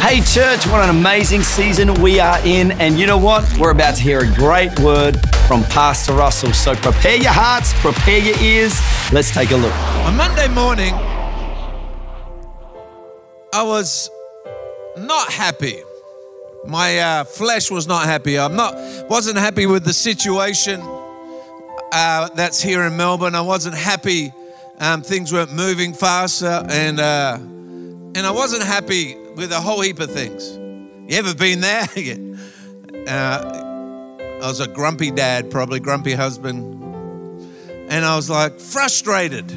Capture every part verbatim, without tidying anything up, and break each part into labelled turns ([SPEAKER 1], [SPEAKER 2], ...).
[SPEAKER 1] Hey church, what an amazing season we are in. And you know what? We're about to hear a great word from Pastor Russell. So prepare your hearts, prepare your ears. Let's take a look.
[SPEAKER 2] On Monday morning, I was not happy. My uh, flesh was not happy. I'm not, wasn't happy with the situation uh, that's here in Melbourne. I wasn't happy. Um, things weren't moving faster, and uh, and I wasn't happy with a whole heap of things. You ever been there? uh, I was a grumpy dad, probably grumpy husband, and I was like frustrated.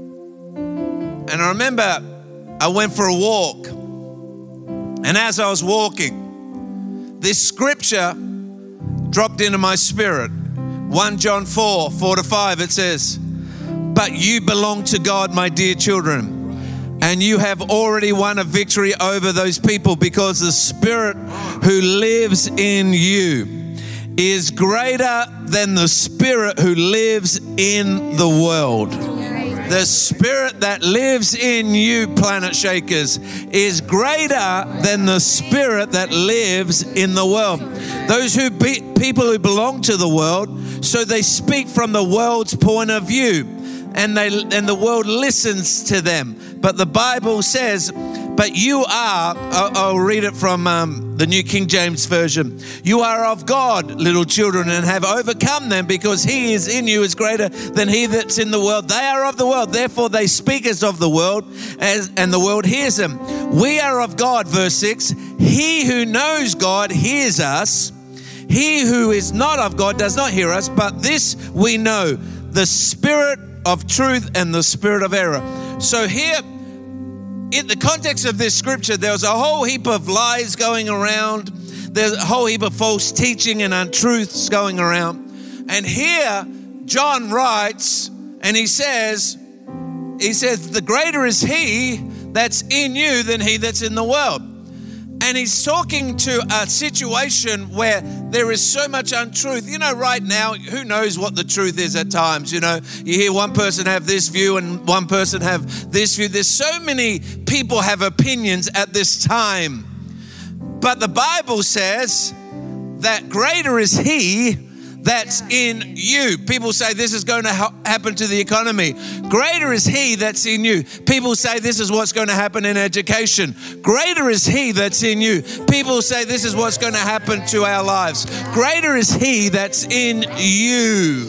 [SPEAKER 2] And I remember I went for a walk, and as I was walking, this scripture dropped into my spirit. First John four, four to five, it says, "But you belong to God, my dear children, and you have already won a victory over those people, because the Spirit who lives in you is greater than the spirit who lives in the world." The Spirit that lives in you, Planet Shakers, is greater than the spirit that lives in the world. Those who be, people who belong to the world, so they speak from the world's point of view, and they and the world listens to them. But the Bible says, but you are, I'll, I'll read it from um, the New King James Version. "You are of God, little children, and have overcome them, because he is in you is greater than he that's in the world. They are of the world, therefore they speak as of the world, as, and the world hears them. We are of God," verse six. "He who knows God hears us. He who is not of God does not hear us, but this we know, the spirit of truth and the spirit of error." So here, in the context of this scripture, there was a whole heap of lies going around. There's a whole heap of false teaching and untruths going around. And here, John writes, and he says, he says, "The greater is he that's in you than he that's in the world." And he's talking to a situation where there is so much untruth. You know, right now, who knows what the truth is at times? You know, you hear one person have this view and one person have this view. There's so many people have opinions at this time. But the Bible says that greater is he that's in you. People say this is going to ha- happen to the economy. Greater is he that's in you. People say this is what's going to happen in education. Greater is he that's in you. People say this is what's going to happen to our lives. Greater is he that's in you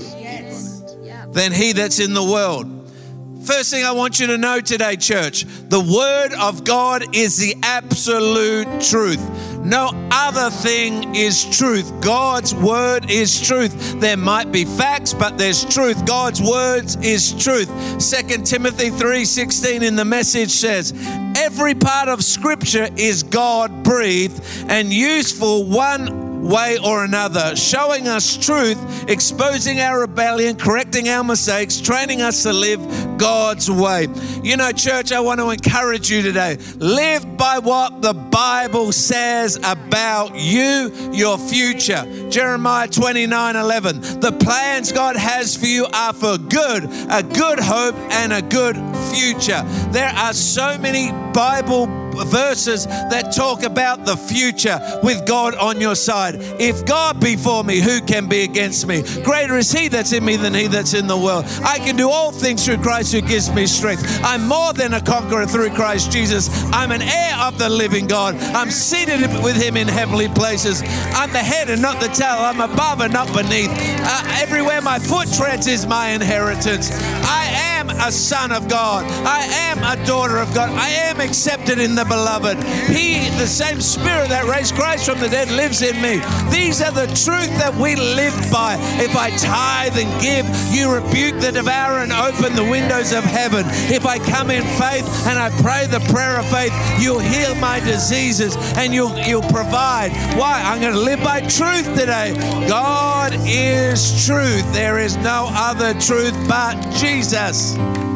[SPEAKER 2] than he that's in the world. First thing I want you to know today, church, the word of God is the absolute truth. No other thing is truth. God's word is truth. There might be facts, but there's truth. God's words is truth. Second Timothy three sixteen in the Message says, "Every part of scripture is God-breathed and useful one way or another, showing us truth, exposing our rebellion, correcting our mistakes, training us to live God's way." You know, church, I want to encourage you today. Live by what the Bible says about you, your future. Jeremiah twenty-nine eleven. "The plans God has for you are for good, a good hope and a good future." There are so many Bible verses that talk about the future with God on your side. If God be for me, who can be against me? Greater is he that's in me than he that's in the world. I can do all things through Christ who gives me strength. I'm more than a conqueror through Christ Jesus. I'm an heir of the living God. I'm seated with him in heavenly places. I'm the head and not the tail. I'm above and not beneath. Uh, everywhere my foot treads is my inheritance. I am a son of God. I am a daughter of God. I am accepted in the beloved. He, the same spirit that raised Christ from the dead, lives in me. These are the truth that we live by. If I tithe and give, you rebuke the devourer and open the windows of heaven. If I come in faith and I pray the prayer of faith, you'll heal my diseases and you'll, you'll provide. Why? I'm going to live by truth today. God is truth. There is no other truth but Jesus.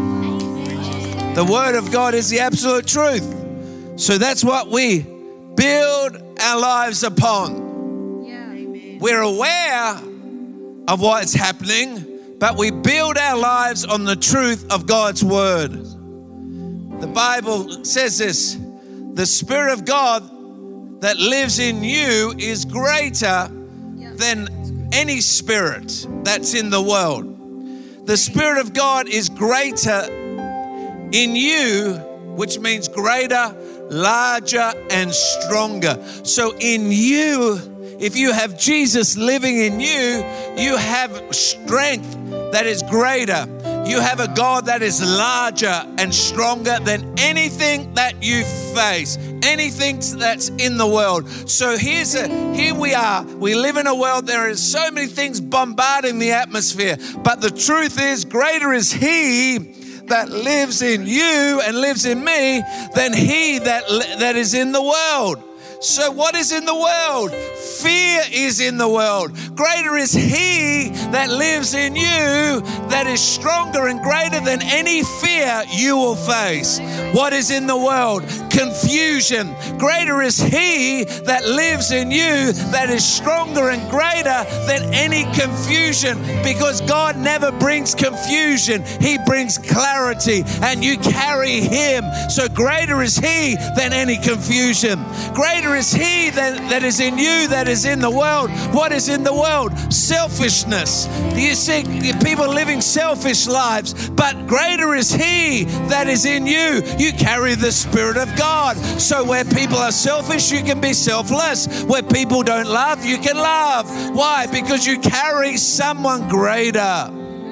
[SPEAKER 2] The word of God is the absolute truth. So that's what we build our lives upon. Yeah, amen. We're aware of what's happening, but we build our lives on the truth of God's word. The Bible says this: the Spirit of God that lives in you is greater than any spirit that's in the world. The Spirit of God is greater in you, which means greater, larger, and stronger. So in you, if you have Jesus living in you, you have strength that is greater. You have a God that is larger and stronger than anything that you face, anything that's in the world. So here's a, here we are. We live in a world, there is so many things bombarding the atmosphere. But the truth is, greater is He that lives in you and lives in me than he that that is in the world. So what is in the world? Fear is in the world. Greater is He that lives in you that is stronger and greater than any fear you will face. What is in the world? Confusion. Greater is He that lives in you that is stronger and greater than any confusion, because God never brings confusion. He brings clarity, and you carry Him. So greater is He than any confusion. Greater is He that, that is in you that is in the world. What is in the world? Selfishness. You see people living selfish lives, but greater is He that is in you. You carry the Spirit of God. So where people are selfish, you can be selfless. Where people don't love, you can love. Why? Because you carry someone greater.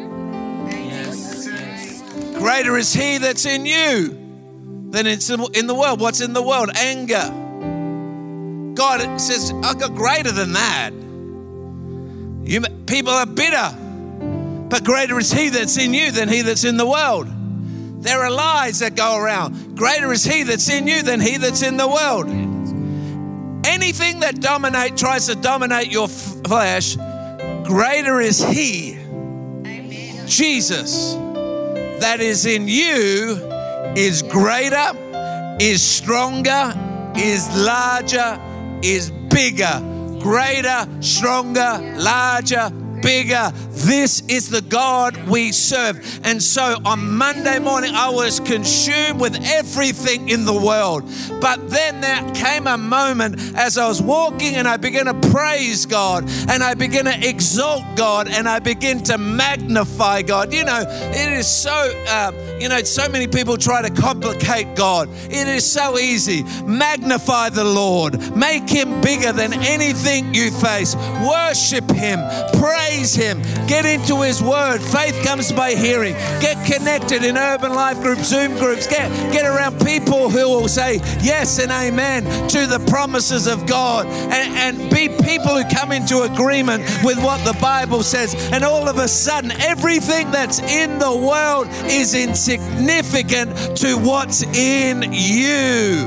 [SPEAKER 2] Greater is He that's in you than it's in the world. What's in the world? Anger. God says, I've got greater than that. You, people are bitter, but greater is He that's in you than he that's in the world. There are lies that go around. Greater is He that's in you than he that's in the world. Anything that dominate tries to dominate your f- flesh, greater is He, Amen. Jesus, that is in you is greater, is stronger, is larger, is bigger, greater, stronger, larger, bigger. This is the God we serve. And so on Monday morning, I was consumed with everything in the world. But then there came a moment as I was walking and I began to praise God and I began to exalt God and I began to magnify God. You know, it is so, uh, you know, so many people try to complicate God. It is so easy. Magnify the Lord. Make Him bigger than anything you face. Worship Him. Praise Him. Get into His Word. Faith comes by hearing. Get connected in urban life groups, Zoom groups. Get, get around people who will say yes and amen to the promises of God. And, and be people who come into agreement with what the Bible says. And all of a sudden, everything that's in the world is insignificant to what's in you.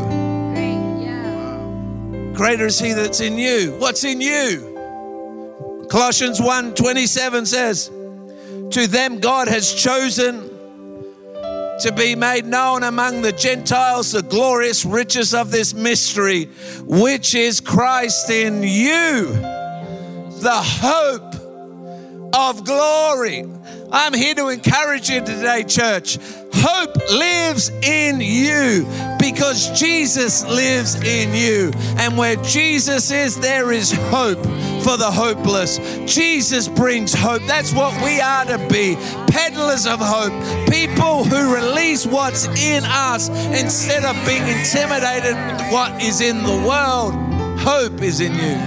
[SPEAKER 2] Greater is He that's in you. What's in you? Colossians one twenty-seven says, to them God has chosen to be made known among the Gentiles the glorious riches of this mystery, which is Christ in you, the hope of glory. I'm here to encourage you today, church. Hope lives in you because Jesus lives in you. And where Jesus is, there is hope for the hopeless. Jesus brings hope. That's what we are to be. Peddlers of hope. People who release what's in us instead of being intimidated with what is in the world. Hope is in you.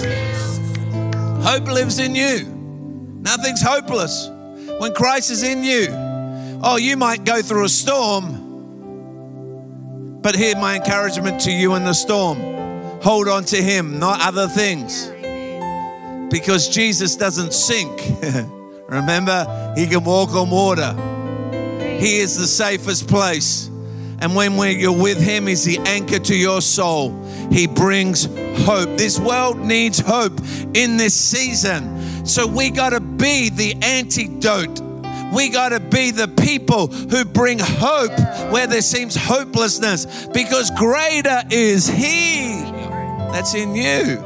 [SPEAKER 2] Hope lives in you. Nothing's hopeless when Christ is in you. Oh, you might go through a storm, but here's my encouragement to you in the storm. Hold on to Him, not other things. Because Jesus doesn't sink. Remember, He can walk on water. He is the safest place. And when we're, you're with Him, He's the anchor to your soul. He brings hope. This world needs hope in this season. So we got to be the antidote. We got to be the people who bring hope where there seems hopelessness, because greater is He that's in you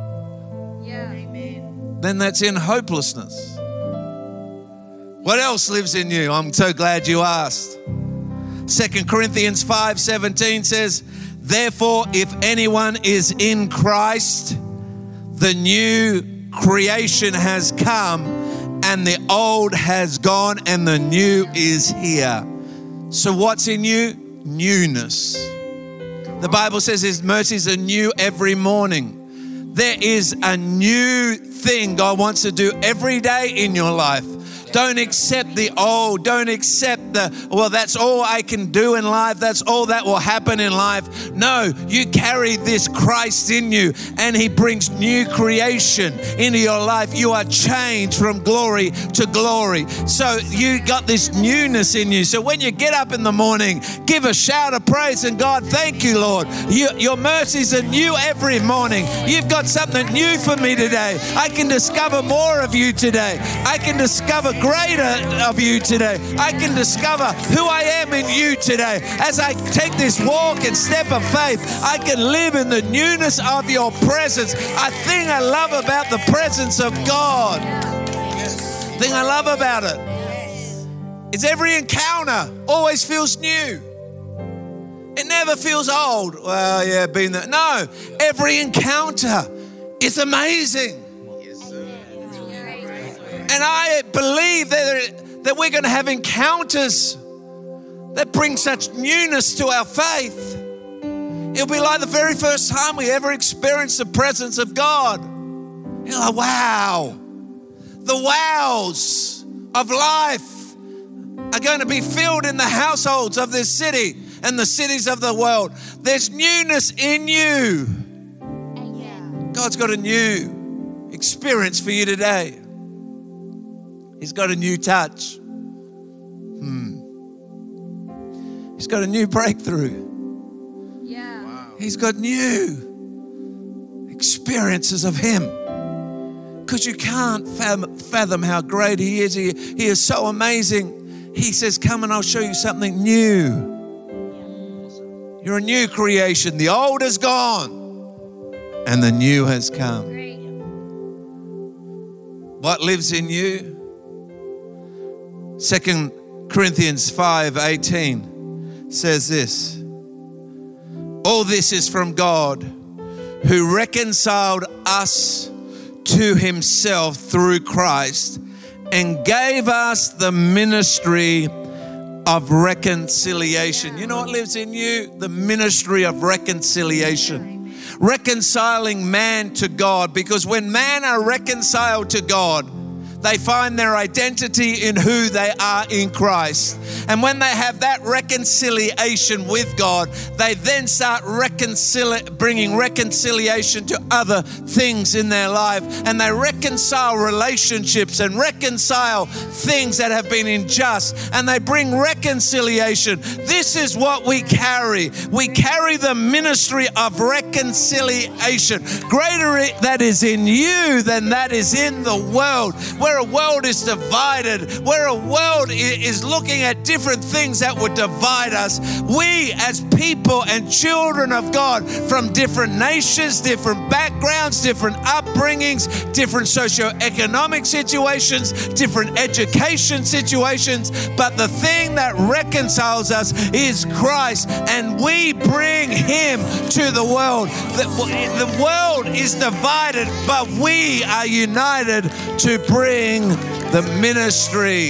[SPEAKER 2] than that's in hopelessness. What else lives in you? I'm so glad you asked. Second Corinthians five seventeen says, Therefore, if anyone is in Christ, the new creation has come and the old has gone and the new is here. So what's in you? Newness. The Bible says His mercies are new every morning. There is a new thing God wants to do every day in your life. Don't accept the old. Don't accept the, well, that's all I can do in life. That's all that will happen in life. No, you carry this Christ in you and He brings new creation into your life. You are changed from glory to glory. So you got this newness in you. So when you get up in the morning, give a shout of praise and God, thank you, Lord. You, your mercies are new every morning. You've got something new for me today. I can discover more of you today. I can discover greater of you today. I can discover who I am in you today. As I take this walk and step of faith, I can live in the newness of your presence. A thing I love about the presence of God, the thing I love about it is every encounter always feels new. It never feels old. Well, yeah, been there. No, every encounter is amazing. And I believe that, that we're going to have encounters that bring such newness to our faith. It'll be like the very first time we ever experienced the presence of God. You're like, wow. The wows of life are going to be filled in the households of this city and the cities of the world. There's newness in you. God's got a new experience for you today. He's got a new touch. Hmm. He's got a new breakthrough.
[SPEAKER 3] Yeah. Wow.
[SPEAKER 2] He's got new experiences of Him. Because you can't fathom, fathom how great He is. He, he is so amazing. He says, come and I'll show you something new. You're a new creation. The old is gone and the new has come.
[SPEAKER 3] Great.
[SPEAKER 2] What lives in you? Second Corinthians five eighteen says this. All this is from God, who reconciled us to Himself through Christ and gave us the ministry of reconciliation. You know what lives in you? The ministry of reconciliation. Reconciling man to God, because when man are reconciled to God, they find their identity in who they are in Christ. And when they have that reconciliation with God, they then start reconcili- bringing reconciliation to other things in their life. And they reconcile relationships and reconcile things that have been unjust. And they bring reconciliation. This is what we carry. We carry the ministry of reconciliation. Greater that is in you than that is in the world. Where a world is divided, where a world is looking at different things that would divide us, we as people and children of God from different nations, different backgrounds, different upbringings, different socioeconomic situations, different education situations, but the thing that reconciles us is Christ, and we bring Him to the world. The, the world is divided, but we are united to bring the ministry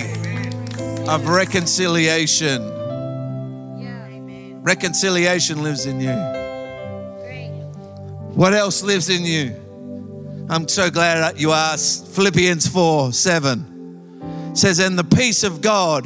[SPEAKER 2] of reconciliation.
[SPEAKER 3] Yeah. Amen.
[SPEAKER 2] Reconciliation lives in you.
[SPEAKER 3] Great.
[SPEAKER 2] What else lives in you? I'm so glad you asked. Philippians four seven says, and the peace of God,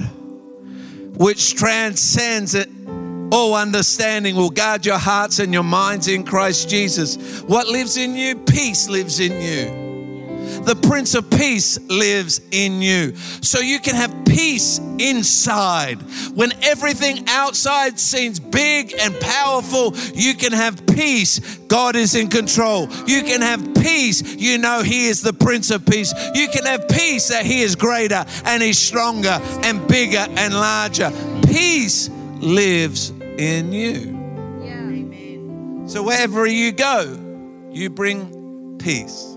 [SPEAKER 2] which transcends it, all understanding, will guard your hearts and your minds in Christ Jesus. What lives in you? Peace lives in you. The Prince of Peace lives in you. So you can have peace inside. When everything outside seems big and powerful, you can have peace. God is in control. You can have peace. You know He is the Prince of Peace. You can have peace that He is greater and He's stronger and bigger and larger. Peace lives in you.
[SPEAKER 3] Yeah. Amen.
[SPEAKER 2] So wherever you go, you bring peace.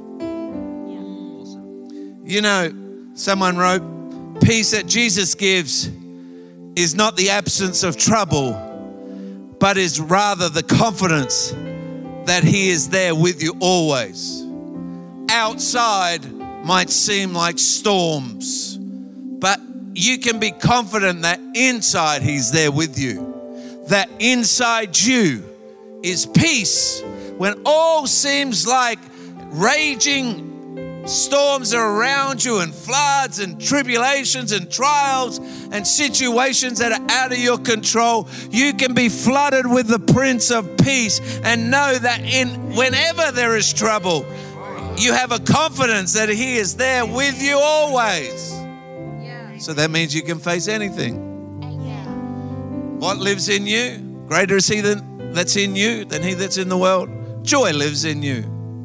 [SPEAKER 2] You know, someone wrote, peace that Jesus gives is not the absence of trouble, but is rather the confidence that he is there with you always. Outside might seem like storms, but you can be confident that inside he's there with you. That inside you is peace when all seems like raging storms are around you and floods and tribulations and trials and situations that are out of your control. You can be flooded with the Prince of Peace and know that in whenever there is trouble, you have a confidence that he is there with you always.
[SPEAKER 3] Yeah.
[SPEAKER 2] So that means you can face anything. What lives in you? Greater is he than, that's in you than he that's in the world. Joy lives in you.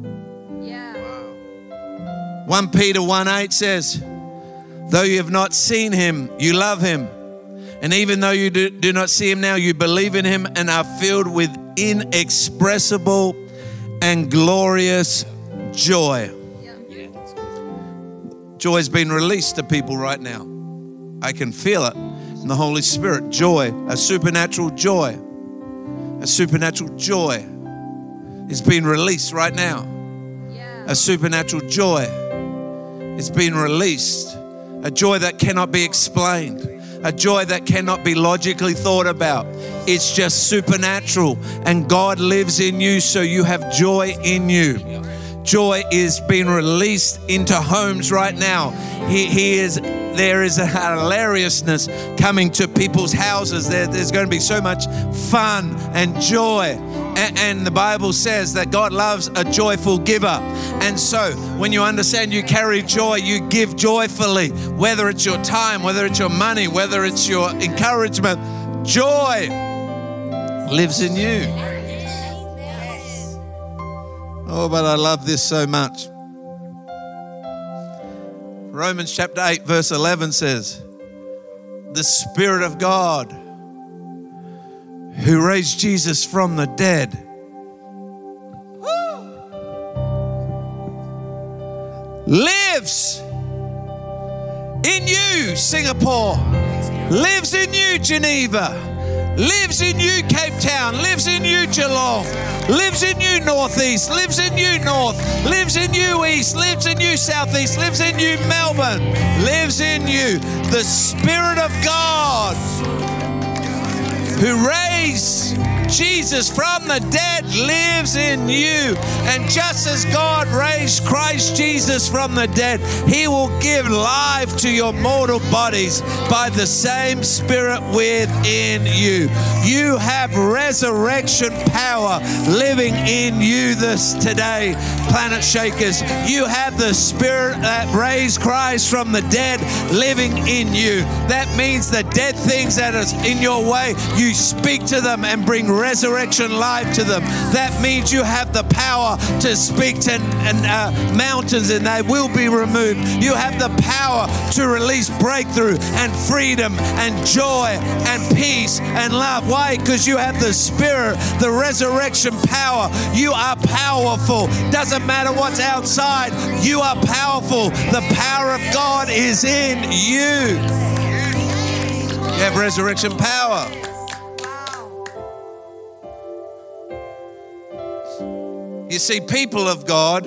[SPEAKER 2] First Peter one eight says, though you have not seen him, you love him. And even though you do, do not see him now, you believe in him and are filled with inexpressible and glorious joy. Joy has been released to people right now. I can feel it in the Holy Spirit. Joy, a supernatural joy. A supernatural joy is being released right now. A supernatural joy is being released. A joy that cannot be explained. A joy that cannot be logically thought about. It's just supernatural. And God lives in you, so you have joy in you. Joy is being released into homes right now. He, he is, there is a hilariousness coming to people's houses. There, there's going to be so much fun and joy. And, and the Bible says that God loves a joyful giver. And so when you understand you carry joy, you give joyfully, whether it's your time, whether it's your money, whether it's your encouragement. Joy lives in you. Oh, but I love this so much. Romans chapter eight, verse eleven says, the Spirit of God who raised Jesus from the dead lives in you, Singapore, lives in you, Geneva, lives in you, Cape Town, lives in you, Geelong, lives in you, Northeast, lives in you, North, lives in you, East, lives in you, Southeast, lives in you, Melbourne, lives in you. The Spirit of God who raised Jesus from the dead lives in you. And just as God raised Christ Jesus from the dead, he will give life to your mortal bodies by the same Spirit within you. You have resurrection power living in you this today, Planet Shakers. You have the Spirit that raised Christ from the dead living in you. That means the dead things that are in your way, you speak to them and bring resurrection life to them. That means you have the power to speak to uh, mountains and they will be removed. You have the power to release breakthrough and freedom and joy and peace and love. Why? Because you have the Spirit, the resurrection power. You are powerful. Doesn't matter what's outside. You are powerful. The power of God is in you. You have resurrection power. You see, people of God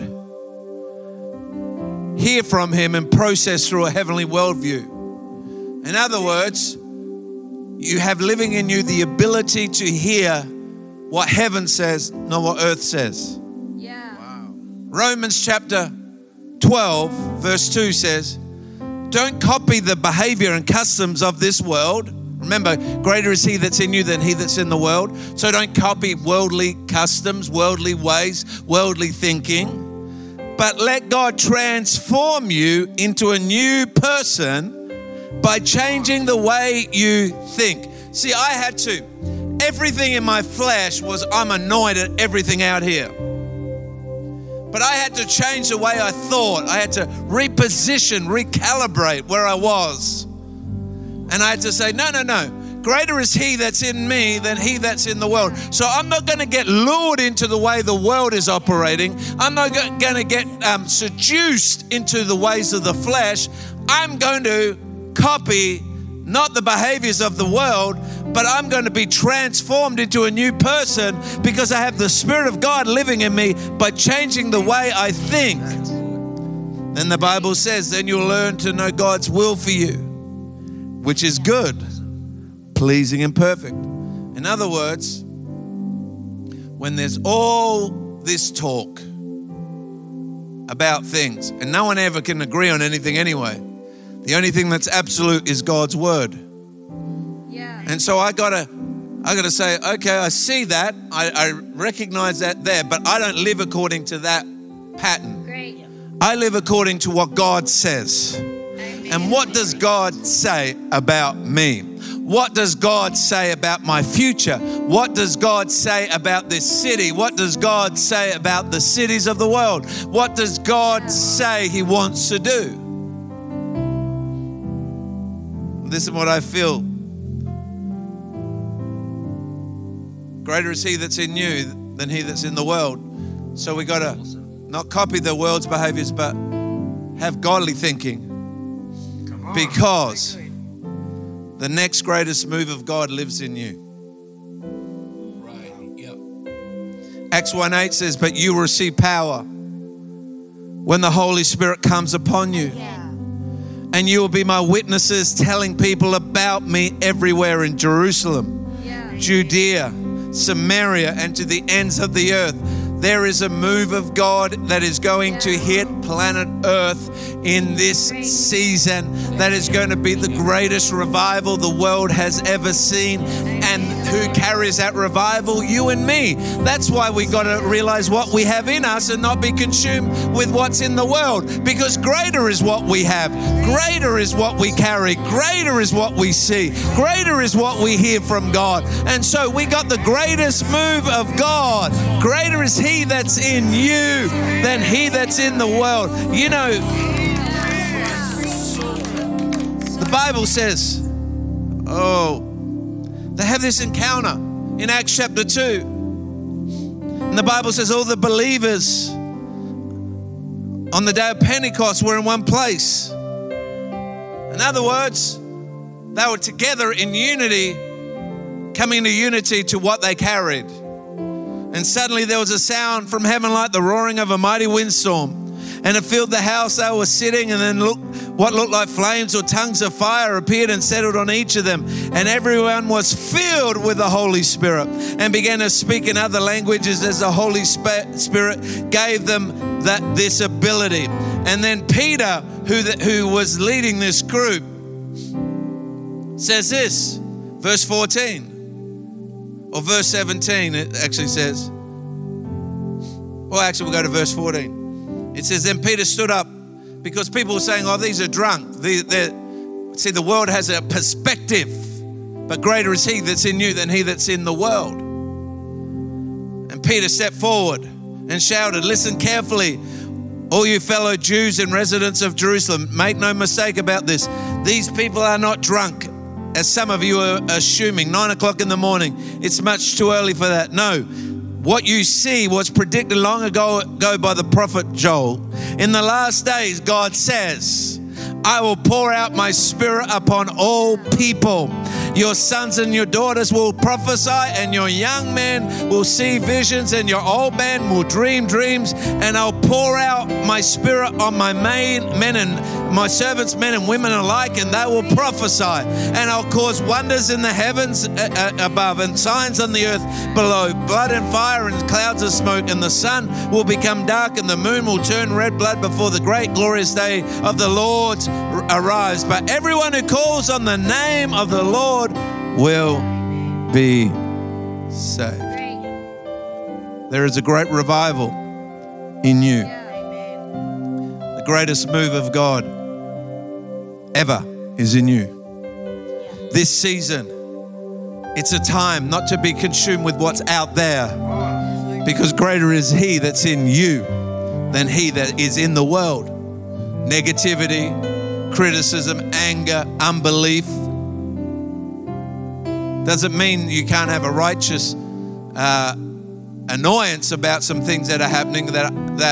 [SPEAKER 2] hear from him and process through a heavenly worldview. In other words, you have living in you the ability to hear what heaven says, not what earth says.
[SPEAKER 3] Yeah.
[SPEAKER 2] Wow. Romans chapter twelve, verse two says, don't copy the behavior and customs of this world. Remember, greater is he that's in you than he that's in the world. So don't copy worldly customs, worldly ways, worldly thinking. But let God transform you into a new person by changing the way you think. See, I had to. Everything in my flesh was I'm annoyed at everything out here. But I had to change the way I thought. I had to reposition, recalibrate where I was. And I had to say, no, no, no. Greater is he that's in me than he that's in the world. So I'm not going to get lured into the way the world is operating. I'm not going to get um, seduced into the ways of the flesh. I'm going to copy not the behaviors of the world, but I'm going to be transformed into a new person because I have the Spirit of God living in me by changing the way I think. Then the Bible says, then you'll learn to know God's will for you, which is good, pleasing and perfect. In other words, when there's all this talk about things, and no one ever can agree on anything anyway, the only thing that's absolute is God's word.
[SPEAKER 3] Yeah.
[SPEAKER 2] And so I gotta, I gotta say, okay, I see that, I, I recognize that there, but I don't live according to that pattern.
[SPEAKER 3] Great.
[SPEAKER 2] I live according to what God says.
[SPEAKER 3] Amen.
[SPEAKER 2] And what does God say about me? What does God say about my future? What does God say about this city? What does God say about the cities of the world? What does God say He wants to do? This is what I feel. Greater is He that's in you than he that's in the world. So we got to not copy the world's behaviors, but have godly thinking. Because the next greatest move of God lives in you.
[SPEAKER 4] Right. Yep.
[SPEAKER 2] Acts one eight says, but you will receive power when the Holy Spirit comes upon you.
[SPEAKER 3] Yeah.
[SPEAKER 2] And you will be my witnesses, telling people about me everywhere in Jerusalem,
[SPEAKER 3] Yeah.
[SPEAKER 2] Judea, Samaria, and to the ends of the earth. There is a move of God that is going to hit planet Earth in this season that is going to be the greatest revival the world has ever seen. And who carries that revival? You and me. That's why we got to realize what we have in us and not be consumed with what's in the world, because greater is what we have. Greater is what we carry. Greater is what we see. Greater is what we hear from God. And so we got the greatest move of God. Greater is He that's in you than he that's in the world. You know, the Bible says, oh, they have this encounter in Acts chapter two. And the Bible says all the believers on the day of Pentecost were in one place. In other words, they were together in unity, coming into unity to what they carried. And suddenly there was a sound from heaven like the roaring of a mighty windstorm, and it filled the house they were sitting. And then look, what looked like flames or tongues of fire appeared and settled on each of them. And everyone was filled with the Holy Spirit and began to speak in other languages as the Holy Spirit gave them that this ability. And then Peter, who, the, who was leading this group, says this, verse fourteen. Or verse seventeen, it actually says. Well, actually, we'll go to verse fourteen. It says, then Peter stood up, because people were saying, oh, these are drunk. They, see, the world has a perspective, but greater is He that's in you than he that's in the world. And Peter stepped forward and shouted, listen carefully, all you fellow Jews and residents of Jerusalem, make no mistake about this. These people are not drunk, as some of you are assuming, nine o'clock in the morning. It's much too early for that. No, what you see was predicted long ago, ago by the prophet Joel. In the last days, God says, I will pour out my Spirit upon all people. Your sons and your daughters will prophesy, and your young men will see visions, and your old men will dream dreams. And I'll pour out my Spirit on my main men and my servants, men and women alike, and they will prophesy. And I'll cause wonders in the heavens above and signs on the earth below, blood and fire and clouds of smoke. And the sun will become dark, and the moon will turn red blood before the great glorious day of the Lord arrives. But everyone who calls on the name of the Lord will be saved. There is a great revival in you. The greatest move of God ever is in you. This season, it's a time not to be consumed with what's out there, because greater is He that's in you than he that is in the world. Negativity, criticism, anger, unbelief doesn't mean you can't have a righteous uh, annoyance about some things that are happening that that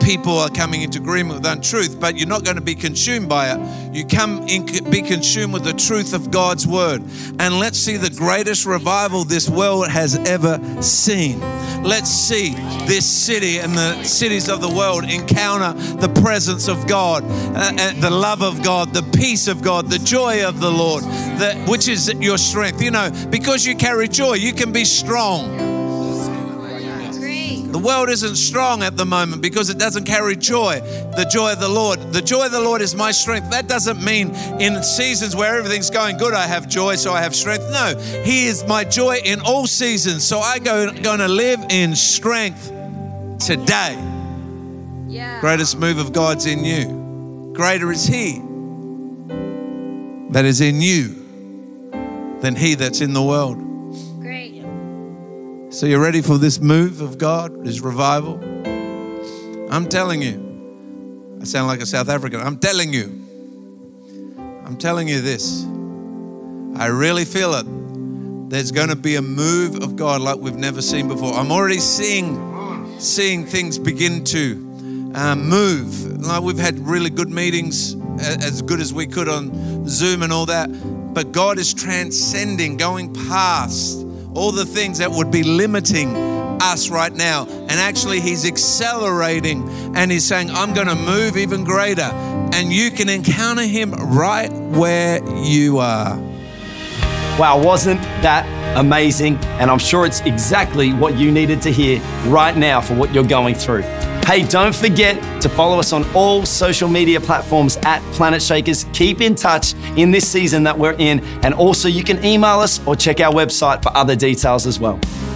[SPEAKER 2] people are coming into agreement with untruth, but you're not going to be consumed by it. You come in, be consumed with the truth of God's word. And let's see the greatest revival this world has ever seen. Let's see this city and the cities of the world encounter the presence of God, uh, and the love of God, the peace of God, the joy of the Lord, the, which is your strength. You know, because you carry joy, you can be strong. The world isn't strong at the moment because it doesn't carry joy, the joy of the Lord. The joy of the Lord is my strength. That doesn't mean in seasons where everything's going good, I have joy, so I have strength. No, He is my joy in all seasons. So I go going to live in strength today.
[SPEAKER 3] Yeah.
[SPEAKER 2] Greatest move of God's in you. Greater is He that is in you than he that's in the world.
[SPEAKER 3] Great.
[SPEAKER 2] So you're ready for this move of God, this revival? I'm telling you. I sound like a South African. I'm telling you. I'm telling you this. I really feel it. There's going to be a move of God like we've never seen before. I'm already seeing, seeing things begin to um, move. Like we've had really good meetings, as good as we could on Zoom and all that. But God is transcending, going past all the things that would be limiting us right now. And actually He's accelerating and He's saying, I'm going to move even greater. And you can encounter Him right where you are.
[SPEAKER 1] Wow, wasn't that amazing? And I'm sure it's exactly what you needed to hear right now for what you're going through. Hey, don't forget to follow us on all social media platforms at Planet Shakers. Keep in touch in this season that we're in. And also you can email us or check our website for other details as well.